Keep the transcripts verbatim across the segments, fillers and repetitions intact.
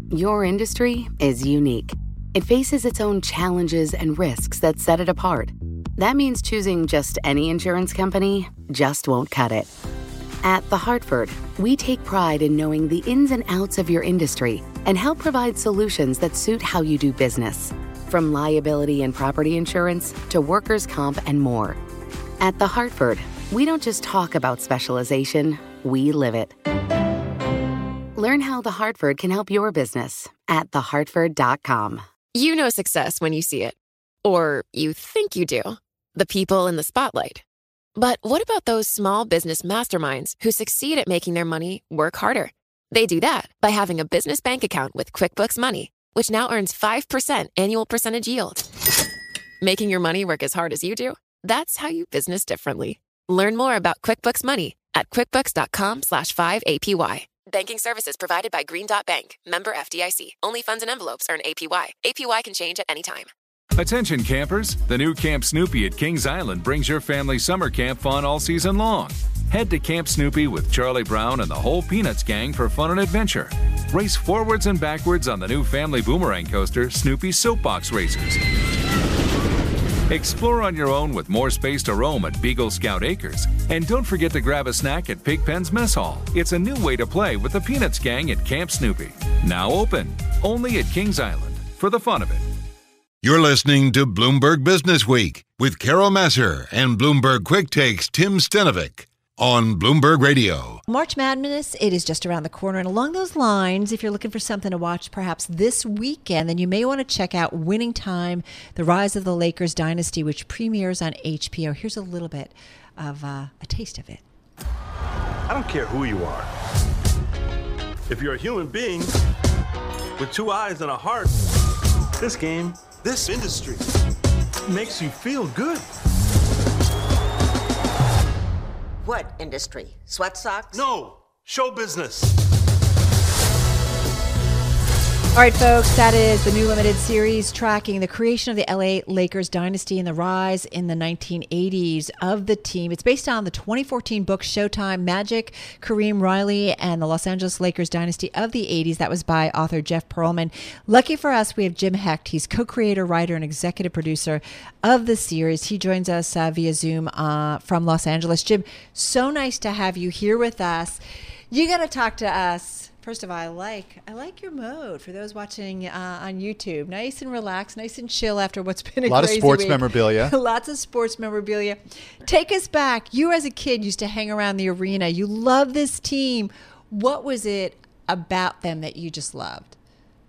Your industry is unique. It faces its own challenges and risks that set it apart. That means choosing just any insurance company just won't cut it. At The Hartford, we take pride in knowing the ins and outs of your industry and help provide solutions that suit how you do business. From liability and property insurance to workers' comp and more. At The Hartford, we don't just talk about specialization, we live it. Learn how The Hartford can help your business at the hartford dot com. You know success when you see it. Or you think you do. The people in the spotlight. But what about those small business masterminds who succeed at making their money work harder? They do that by having a business bank account with QuickBooks Money, which now earns five percent annual percentage yield. Making your money work as hard as you do? That's how you business differently. Learn more about QuickBooks Money at quickbooks.com slash 5APY. Banking services provided by Green Dot Bank. Member F D I C. Only funds and envelopes earn A P Y. A P Y can change at any time. Attention campers, the new Camp Snoopy at Kings Island brings your family summer camp fun all season long. Head to Camp Snoopy with Charlie Brown and the whole Peanuts gang for fun and adventure. Race forwards and backwards on the new family boomerang coaster, Snoopy Soapbox Racers. Explore on your own with more space to roam at Beagle Scout Acres. And don't forget to grab a snack at Pigpen's Mess Hall. It's a new way to play with the Peanuts gang at Camp Snoopy. Now open, only at Kings Island, for the fun of it. You're listening to Bloomberg Business Week with Carol Massar and Bloomberg Quick Takes Tim Stenovic on Bloomberg Radio. March Madness, it is just around the corner. And along those lines, if you're looking for something to watch perhaps this weekend, then you may want to check out Winning Time, The Rise of the Lakers Dynasty, which premieres on H B O. Here's a little bit of uh, a taste of it. I don't care who you are. If you're a human being with two eyes and a heart, this game, this industry makes you feel good. What industry? Sweat socks? No, show business. All right, folks, that is the new limited series tracking the creation of the L A Lakers dynasty and the rise in the nineteen eighties of the team. It's based on the twenty fourteen book Showtime, Magic, Kareem Riley, and the Los Angeles Lakers dynasty of the eighties. That was by author Jeff Pearlman. Lucky for us, we have Jim Hecht. He's co-creator, writer, and executive producer of the series. He joins us uh, via Zoom uh, from Los Angeles. Jim, so nice to have you here with us. You got to talk to us. First of all, I like I like your mode for those watching uh, on YouTube. Nice and relaxed, nice and chill after what's been a, a lot crazy of sports week. memorabilia. Lots of sports memorabilia. Take us back. You as a kid used to hang around the arena. You love this team. What was it about them that you just loved?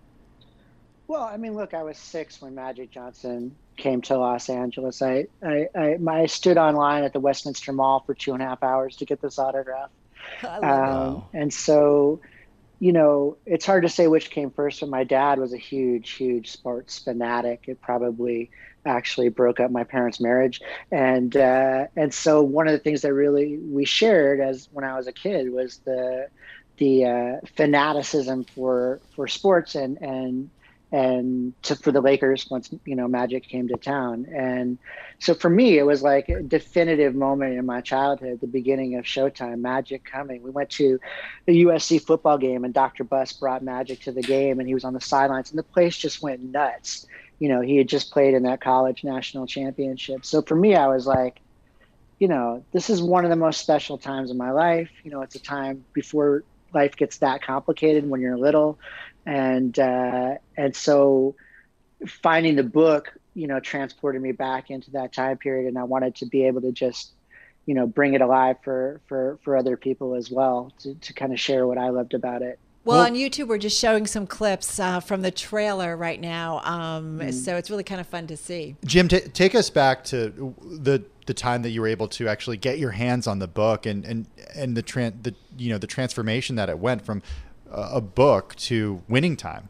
Well, I mean, look, I was six when Magic Johnson came to Los Angeles. I I, I, my, I stood online at the Westminster Mall for two and a half hours to get this autograph. I love Um, it. and so, you know, it's hard to say which came first, but my dad was a huge, huge sports fanatic. It probably actually broke up my parents' marriage. And uh, and so one of the things that really we shared as when I was a kid was the the uh, fanaticism for for sports and and and to, for the Lakers once, you know, Magic came to town. And so for me, it was like a definitive moment in my childhood, the beginning of Showtime, Magic coming. We went to a U S C football game and Doctor Buss brought Magic to the game and he was on the sidelines and the place just went nuts. You know, he had just played in that college national championship. So for me, I was like, you know, this is one of the most special times in my life. You know, it's a time before life gets that complicated when you're little. And uh, and so finding the book, you know, transported me back into that time period. And I wanted to be able to just, you know, bring it alive for, for, for other people as well, to, to kind of share what I loved about it. Well, on YouTube, we're just showing some clips uh, from the trailer right now. Um, mm. So it's really kind of fun to see. Jim, t- take us back to the the time that you were able to actually get your hands on the book and and, and the, tran- the, you know, the transformation that it went from a book to Winning Time.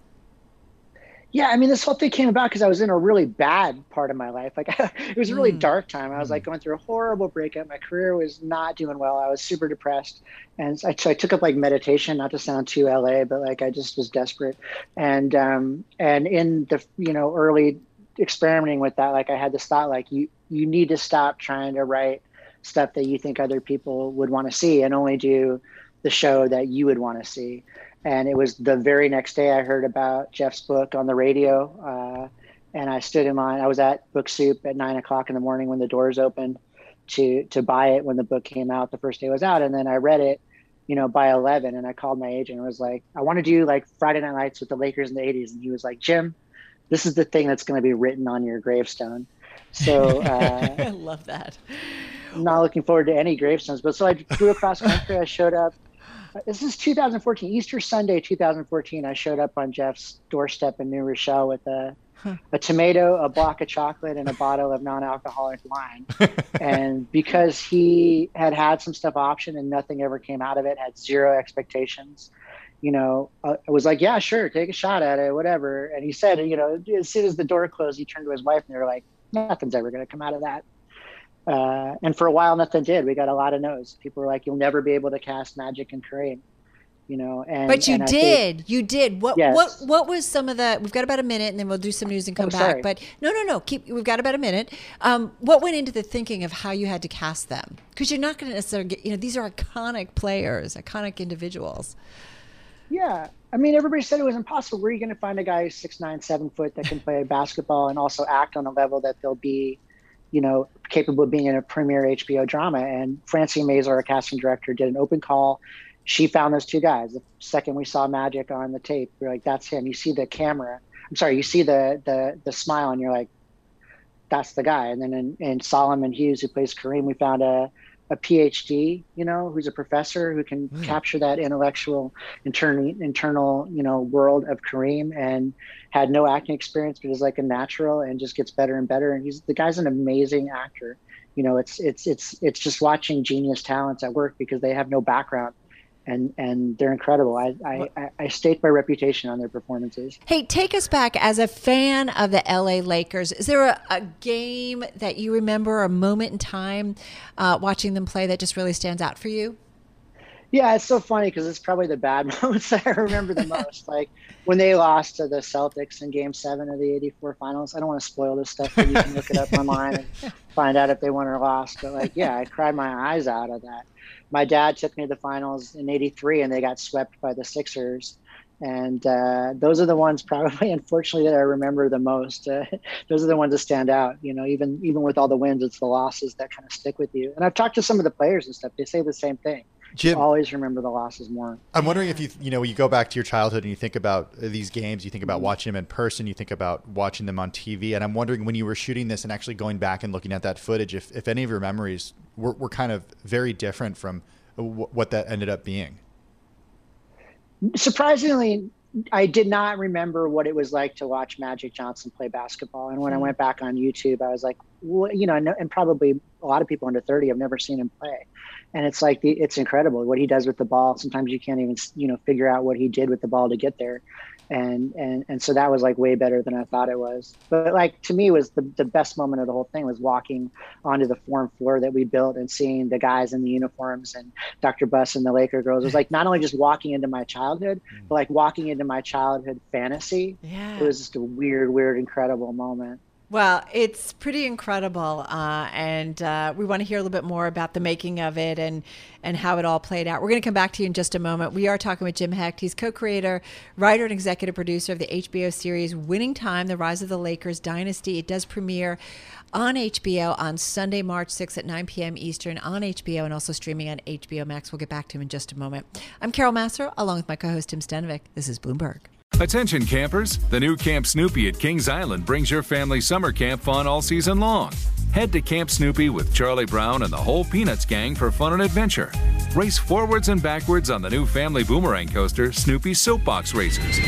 Yeah, I mean, this whole thing came about because I was in a really bad part of my life. Like, it was a really mm. dark time. I was like going through a horrible breakup. My career was not doing well. I was super depressed. And so I, so I took up like meditation, not to sound too L A, but like I just was desperate. And um, and in the, you know, early experimenting with that, like I had this thought, like you, you need to stop trying to write stuff that you think other people would want to see and only do the show that you would want to see. And it was the very next day I heard about Jeff's book on the radio. Uh, and I stood in line. I was at Book Soup at nine o'clock in the morning when the doors opened to, to buy it when the book came out, the first day it was out. And then I read it, you know, by eleven, and I called my agent and was like, I want to do like Friday Night Lights with the Lakers in the eighties. And he was like, Jim, this is the thing that's going to be written on your gravestone. So uh, I love that. I'm not looking forward to any gravestones, but so I flew across country. I showed up. This is two thousand fourteen, Easter Sunday, two thousand fourteen. I showed up on Jeff's doorstep in New Rochelle with a, huh. a tomato, a block of chocolate, and a bottle of non-alcoholic wine. And because he had had some stuff optioned and nothing ever came out of it, had zero expectations, you know, uh, I was like, yeah, sure, take a shot at it, whatever. And he said, you know, as soon as the door closed, he turned to his wife and they were like, nothing's ever going to come out of that. Uh, and for a while, nothing did. We got a lot of no's. People were like, you'll never be able to cast Magic and Kareem, you know. And But you and did. Think, you did. What yes. What What was some of the, we've got about a minute and then we'll do some news and come oh, back. sorry. But no, no, no. Keep. We've got about a minute. Um, what went into the thinking of how you had to cast them? Because you're not going to necessarily get, you know, these are iconic players, iconic individuals. Yeah. I mean, everybody said it was impossible. Where are you going to find a guy who's six, nine, seven foot that can play basketball and also act on a level that they'll be, you know, capable of being in a premier H B O drama? And Francine Mazer, our casting director, did an open call. She found those two guys. The second we saw Magic on the tape, we we're like, that's him. You see the camera. I'm sorry, you see the the the smile and you're like, that's the guy. And then in, in Solomon Hughes, who plays Kareem, we found a, a P H D, you know, who's a professor who can mm. capture that intellectual, internal, internal, you know, world of Kareem, and had no acting experience, but is like a natural and just gets better and better. And he's the guy's an amazing actor. You know, it's it's it's it's just watching genius talents at work because they have no background. And and they're incredible. I, I, I stake my reputation on their performances. Hey, take us back as a fan of the L A Lakers. Is there a, a game that you remember, a moment in time uh, watching them play that just really stands out for you? Yeah, it's so funny because it's probably the bad moments that I remember the most. Like when they lost to the Celtics in Game Seven of the eighty-four Finals. I don't want to spoil this stuff, but you can look it up online and find out if they won or lost. But like, yeah, I cried my eyes out of that. My dad took me to the finals in eighty-three and they got swept by the Sixers. And uh, those are the ones probably, unfortunately, that I remember the most. Uh, those are the ones that stand out. You know, even even with all the wins, it's the losses that kind of stick with you. And I've talked to some of the players and stuff. They say the same thing. Jim, you always remember the losses more. I'm wondering if you, you know, you go back to your childhood and you think about these games, you think about watching them in person, you think about watching them on T V. And I'm wondering when you were shooting this and actually going back and looking at that footage, if, if any of your memories were, were kind of very different from w- what that ended up being. Surprisingly, I did not remember what it was like to watch Magic Johnson play basketball. And when I went back on YouTube, I was like, well, you know, and probably a lot of people under thirty have never seen him play. And it's like, the, it's incredible what he does with the ball. Sometimes you can't even, you know, figure out what he did with the ball to get there. And, and, and so that was like way better than I thought it was. But like, to me, was the, the best moment of the whole thing was walking onto the forum floor that we built and seeing the guys in the uniforms and Doctor Buss and the Laker girls. It was like, not only just walking into my childhood, but like walking into my childhood fantasy. Yeah. It was just a weird, weird, incredible moment. Well, it's pretty incredible, uh, and uh, we want to hear a little bit more about the making of it and, and how it all played out. We're going to come back to you in just a moment. We are talking with Jim Hecht. He's co-creator, writer, and executive producer of the H B O series Winning Time, The Rise of the Lakers Dynasty. It does premiere on H B O on Sunday, March sixth at nine p.m. Eastern on H B O and also streaming on H B O Max. We'll get back to him in just a moment. I'm Carol Massar, along with my co-host Tim Stenovic. This is Bloomberg. Attention campers, the new Camp Snoopy at Kings Island brings your family summer camp fun all season long. Head to Camp Snoopy with Charlie Brown and the whole Peanuts gang for fun and adventure. Race forwards and backwards on the new family boomerang coaster, Snoopy Soapbox Racers.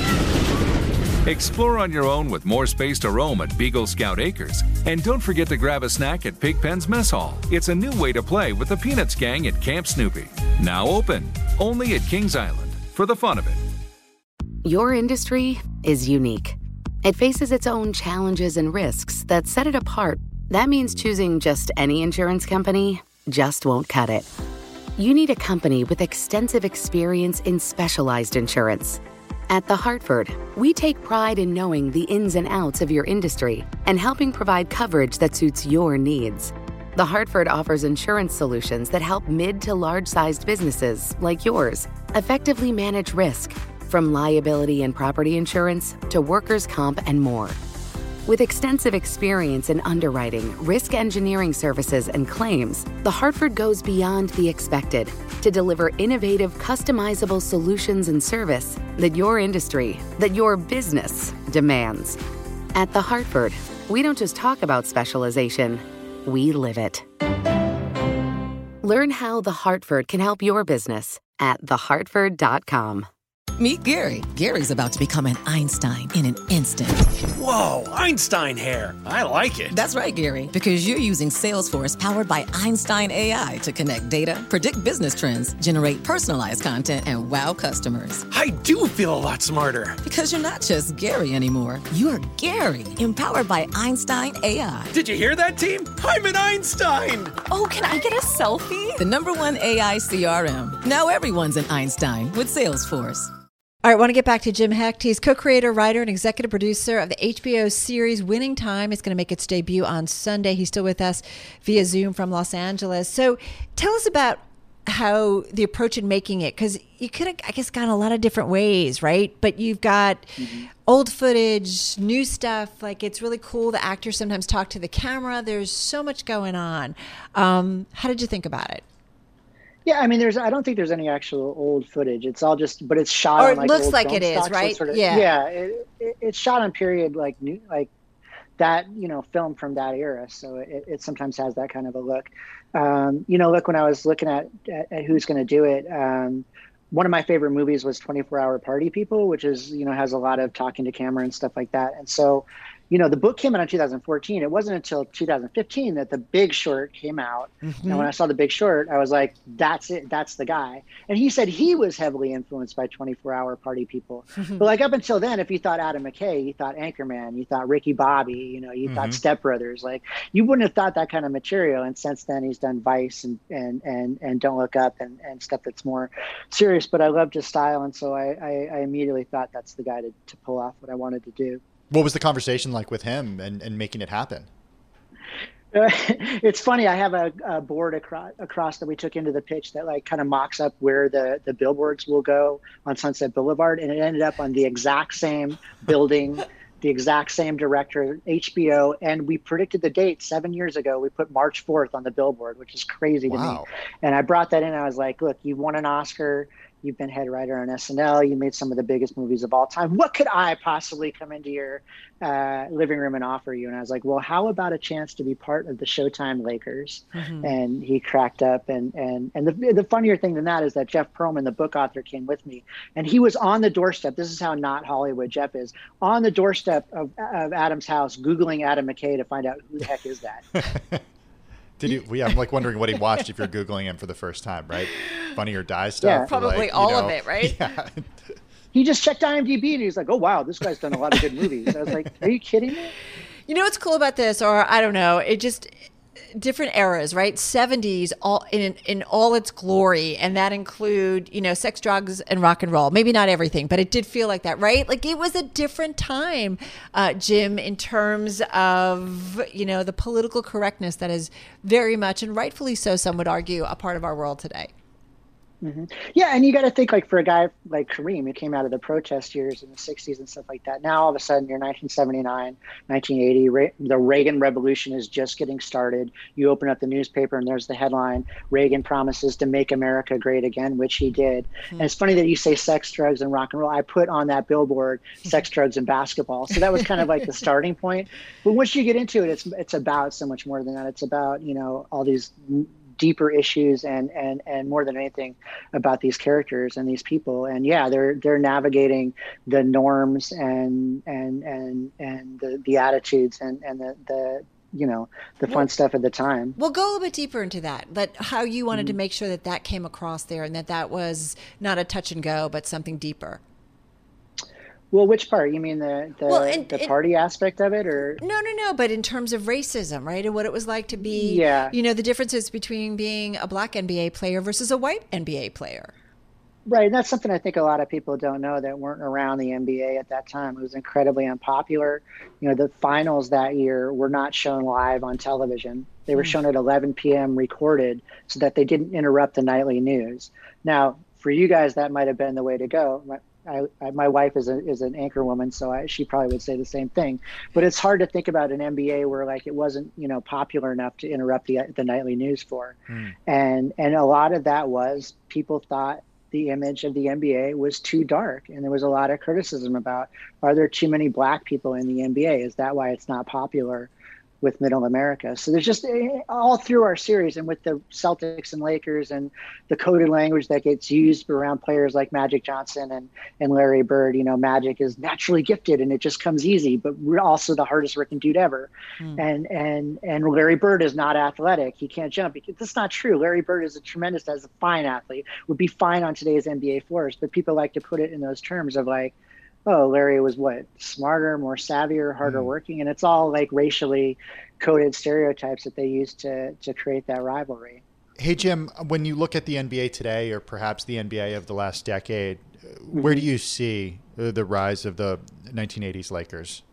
Explore on your own with more space to roam at Beagle Scout Acres. And don't forget to grab a snack at Pigpen's Mess Hall. It's a new way to play with the Peanuts gang at Camp Snoopy. Now open, only at Kings Island, for the fun of it. Your industry is unique. It faces its own challenges and risks that set it apart. That means choosing just any insurance company just won't cut it. You need a company with extensive experience in specialized insurance. At The Hartford, we take pride in knowing the ins and outs of your industry and helping provide coverage that suits your needs. The Hartford offers insurance solutions that help mid to large-sized businesses like yours effectively manage risk, from liability and property insurance to workers' comp and more. With extensive experience in underwriting, risk engineering services, and claims, The Hartford goes beyond the expected to deliver innovative, customizable solutions and service that your industry, that your business demands. At The Hartford, we don't just talk about specialization, we live it. Learn how The Hartford can help your business at the hartford dot com. Meet Gary. Gary's about to become an Einstein in an instant. Whoa, Einstein hair. I like it. That's right, Gary, because you're using Salesforce powered by Einstein A I to connect data, predict business trends, generate personalized content, and wow customers. I do feel a lot smarter. Because you're not just Gary anymore. You're Gary, empowered by Einstein A I. Did you hear that, team? I'm an Einstein. Oh, can I get a selfie? The number one A I C R M. Now everyone's an Einstein with Salesforce. All right, I want to get back to Jim Hecht. He's co-creator, writer, and executive producer of the H B O series Winning Time. It's going to make its debut on Sunday. He's still with us via Zoom from Los Angeles. So tell us about how the approach in making it, because you could have, I guess, gone a lot of different ways, right? But you've got mm-hmm. old footage, new stuff. Like, it's really cool. The actors sometimes talk to the camera. There's so much going on. Um, how did you think about it? Yeah, I mean, there's. I don't think there's any actual old footage. It's all just, but it's shot. Or on it like looks old like film it is, stock, right? So sort of, yeah, yeah. It, it, it's shot on period, like new, like that. You know, film from that era. So it, it sometimes has that kind of a look. Um, you know, look, when I was looking at at, at who's going to do it, um, one of my favorite movies was twenty-four hour Party People, which is, you know, has a lot of talking to camera and stuff like that. And so, you know, the book came out in two thousand fourteen. It wasn't until two thousand fifteen that The Big Short came out. Mm-hmm. And when I saw The Big Short, I was like, that's it. That's the guy. And he said he was heavily influenced by twenty-four hour Party People. Mm-hmm. But like up until then, if you thought Adam McKay, you thought Anchorman, you thought Ricky Bobby, you know, you mm-hmm. thought Step Brothers, like you wouldn't have thought that kind of material. And since then he's done Vice and and and, and Don't Look Up and, and stuff that's more serious. But I loved his style. And so I, I, I immediately thought that's the guy to, to pull off what I wanted to do. What was the conversation like with him and, and making it happen? Uh, it's funny. I have a, a board across, across that we took into the pitch that like kind of mocks up where the, the billboards will go on Sunset Boulevard. And it ended up on the exact same building, the exact same director, H B O. And we predicted the date seven years ago. We put March fourth on the billboard, which is crazy to wow. me. And I brought that in. I was like, look, you won an Oscar. You've been head writer on S N L. You made some of the biggest movies of all time. What could I possibly come into your uh, living room and offer you? And I was like, well, how about a chance to be part of the Showtime Lakers? Mm-hmm. And he cracked up. And and and the the funnier thing than that is that Jeff Pearlman, the book author, came with me. And he was on the doorstep. This is how not Hollywood Jeff is. On the doorstep of, of Adam's house, Googling Adam McKay to find out who the heck is that. Did you? Yeah, I'm like wondering what he watched if you're Googling him for the first time, right? Funny or Die stuff. Yeah, probably like, all you know, of it, right? Yeah. He just checked I M D B and he's like, oh, wow, this guy's done a lot of good movies. I was like, are you kidding me? You know what's cool about this, or I don't know, it just different eras, right? seventies all in in all its glory, and that include, you know, sex, drugs, and rock and roll. Maybe not everything, but it did feel like that, right? Like it was a different time, uh, Jim, in terms of, you know, the political correctness that is very much, and rightfully so, some would argue, a part of our world today. Mm-hmm. Yeah, and you got to think like for a guy like Kareem who came out of the protest years in the sixties and stuff like that. Now all of a sudden you're nineteen seventy-nine, nineteen eighty, Re- the Reagan Revolution is just getting started. You open up the newspaper and there's the headline, Reagan promises to make America great again, which he did. Mm-hmm. And it's funny that you say sex, drugs, and rock and roll. I put on that billboard sex, drugs, and basketball. So that was kind of like the starting point. But once you get into it, it's it's about so much more than that. It's about, you know, all these deeper issues and and and more than anything about these characters and these people. And yeah, they're they're navigating the norms and and and and the, the attitudes and and the the you know the fun well, stuff at the time. We'll go a little bit deeper into that, but how you wanted mm-hmm. to make sure that that came across there and that that was not a touch and go but something deeper. Well, which part? You mean the the, well, and, the party and, aspect of it, or no, no, no? But in terms of racism, right, and what it was like to be, yeah. you know, the differences between being a black N B A player versus a white N B A player. Right, and that's something I think a lot of people don't know that weren't around the N B A at that time. It was incredibly unpopular. You know, the finals that year were not shown live on television. They were shown at eleven p.m. recorded so that they didn't interrupt the nightly news. Now, for you guys, that might have been the way to go. My, I, I, my wife is a, is an anchor woman, so I, she probably would say the same thing. But it's hard to think about an N B A where like it wasn't, you know, popular enough to interrupt the the nightly news for, mm. and and a lot of that was people thought the image of the N B A was too dark, and there was a lot of criticism about, are there too many black people in the N B A? Is that why it's not popular with Middle America? So there's just all through our series, and with the Celtics and Lakers and the coded language that gets used around players like Magic Johnson and, and Larry Bird, you know, Magic is naturally gifted and it just comes easy, but we're also the hardest working dude ever. Mm. And, and, and Larry Bird is not athletic. He can't jump. That's not true. Larry Bird is a tremendous, as a fine athlete, would be fine on today's N B A floors, but people like to put it in those terms of like, oh, Larry was what, smarter, more savvier, harder mm. working. And it's all like racially coded stereotypes that they use to to create that rivalry. Hey, Jim, when you look at the N B A today, or perhaps the N B A of the last decade, mm-hmm. where do you see the rise of the nineteen eighties Lakers?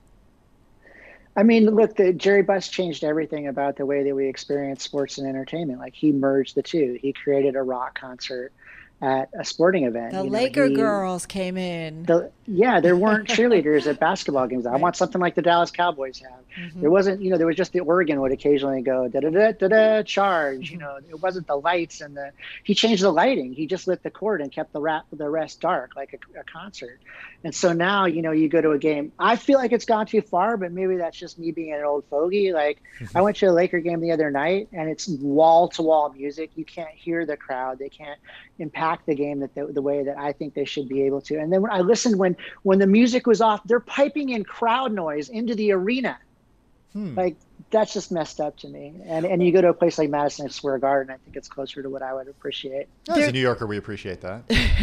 I mean, look, the, Jerry Buss changed everything about the way that we experience sports and entertainment. Like, he merged the two. He created a rock concert at a sporting event. The you Laker know, he, girls came in. The, yeah, there weren't cheerleaders at basketball games. I want something like the Dallas Cowboys have. Mm-hmm. There wasn't, you know, there was just the Oregon would occasionally go da da da da da charge. Mm-hmm. You know, it wasn't the lights and the. He changed the lighting. He just lit the court and kept the rap, the rest dark, like a, a concert. And so now, you know, you go to a game. I feel like it's gone too far, but maybe that's just me being an old fogey. Like, mm-hmm. I went to a Laker game the other night, and it's wall to wall music. You can't hear the crowd. They can't impact the game that the, the way that I think they should be able to. And then when I listened, when when the music was off, they're piping in crowd noise into the arena. Hmm. Like, that's just messed up to me. And and you go to a place like Madison Square Garden, I think it's closer to what I would appreciate. As a New Yorker, we appreciate that.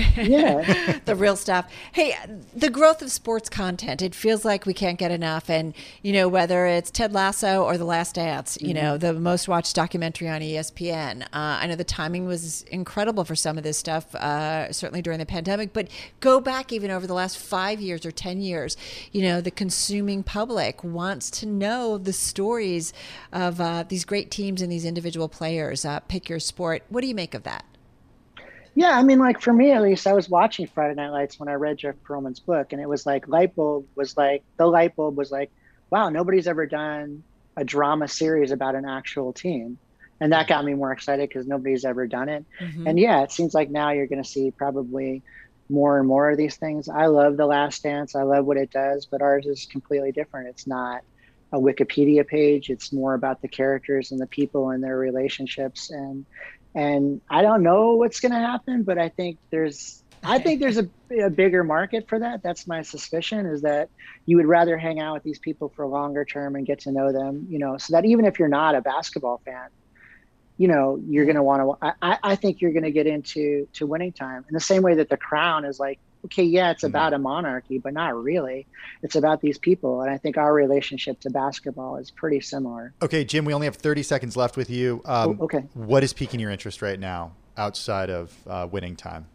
Yeah. The real stuff. Hey, the growth of sports content, it feels like we can't get enough. And, you know, whether it's Ted Lasso or The Last Dance, you mm-hmm. know, the most watched documentary on E S P N. Uh, I know the timing was incredible for some of this stuff, uh, certainly during the pandemic. But go back even over the last five years or ten years, you know, the consuming public wants to know the stories of uh, these great teams and these individual players. Uh, pick your sport. What do you make of that? Yeah, I mean, like for me at least, I was watching Friday Night Lights when I read Jeff Pearlman's book, and it was like light bulb was like the light bulb was like, wow, nobody's ever done a drama series about an actual team, and that got me more excited because nobody's ever done it. Mm-hmm. And yeah, it seems like now you're going to see probably more and more of these things. I love The Last Dance. I love what it does, but ours is completely different. It's not a Wikipedia page. It's more about the characters and the people and their relationships. And and I don't know what's going to happen, but I think there's I think there's a, a bigger market for that. That's my suspicion, is that you would rather hang out with these people for longer term and get to know them, you know, so that even if you're not a basketball fan, you know, you're going to want to, I, I think you're going to get into to Winning Time in the same way that The Crown is like, okay, yeah, it's about a monarchy, but not really. It's about these people. And I think our relationship to basketball is pretty similar. Okay, Jim, we only have thirty seconds left with you. Um, oh, okay. What is piquing your interest right now outside of uh, Winning Time?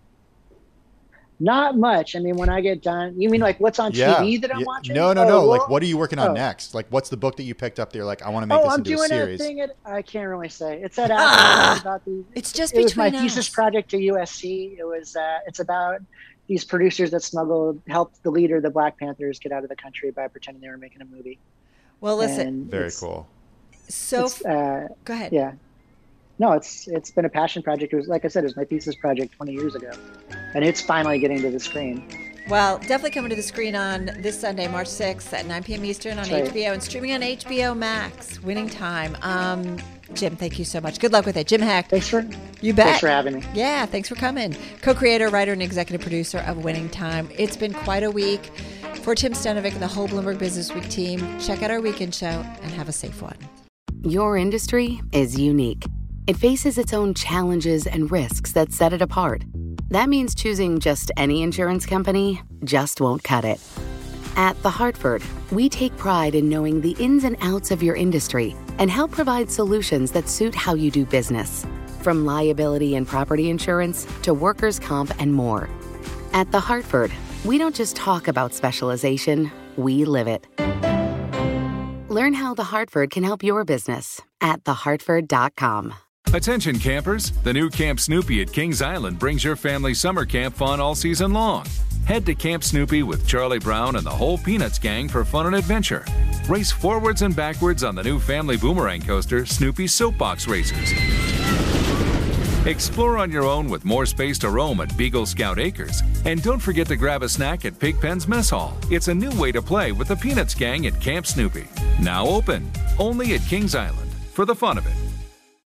Not much. I mean, when I get done, you mean like what's on yeah. T V that I'm yeah. watching? No, no, oh, no. Well, like, what are you working on oh. next? Like, what's the book that you picked up there? Like, I want to make oh, this I'm into doing a series. A thing at, I can't really say. It's at Apple. about the. It's just it between was my us. thesis project at U S C. It was. Uh, it's about these producers that smuggled, helped the leader of the Black Panthers get out of the country by pretending they were making a movie. Well, listen. And Very cool. So, uh, go ahead. Yeah. No, it's it's been a passion project. It was, like I said, it was my thesis project twenty years ago, and it's finally getting to the screen. Well, definitely coming to the screen on this Sunday, March sixth at nine p.m. Eastern on right. H B O and streaming on H B O Max. Winning Time. Um, Jim, thank you so much. Good luck with it. Jim Hecht. Thanks for you bet. Thanks for having me. Yeah, thanks for coming. Co-creator, writer, and executive producer of Winning Time. It's been quite a week. For Tim Stenovic and the whole Bloomberg Business Week team, check out our weekend show and have a safe one. Your industry is unique. It faces its own challenges and risks that set it apart. That means choosing just any insurance company just won't cut it. At The Hartford, we take pride in knowing the ins and outs of your industry and help provide solutions that suit how you do business. From liability and property insurance to workers' comp and more. At The Hartford, we don't just talk about specialization, we live it. Learn how The Hartford can help your business at the hartford dot com. Attention campers, the new Camp Snoopy at Kings Island brings your family summer camp fun all season long. Head to Camp Snoopy with Charlie Brown and the whole Peanuts gang for fun and adventure. Race forwards and backwards on the new family boomerang coaster, Snoopy Soapbox Racers. Explore on your own with more space to roam at Beagle Scout Acres. And don't forget to grab a snack at Pigpen's Mess Hall. It's a new way to play with the Peanuts gang at Camp Snoopy. Now open, only at Kings Island, for the fun of it.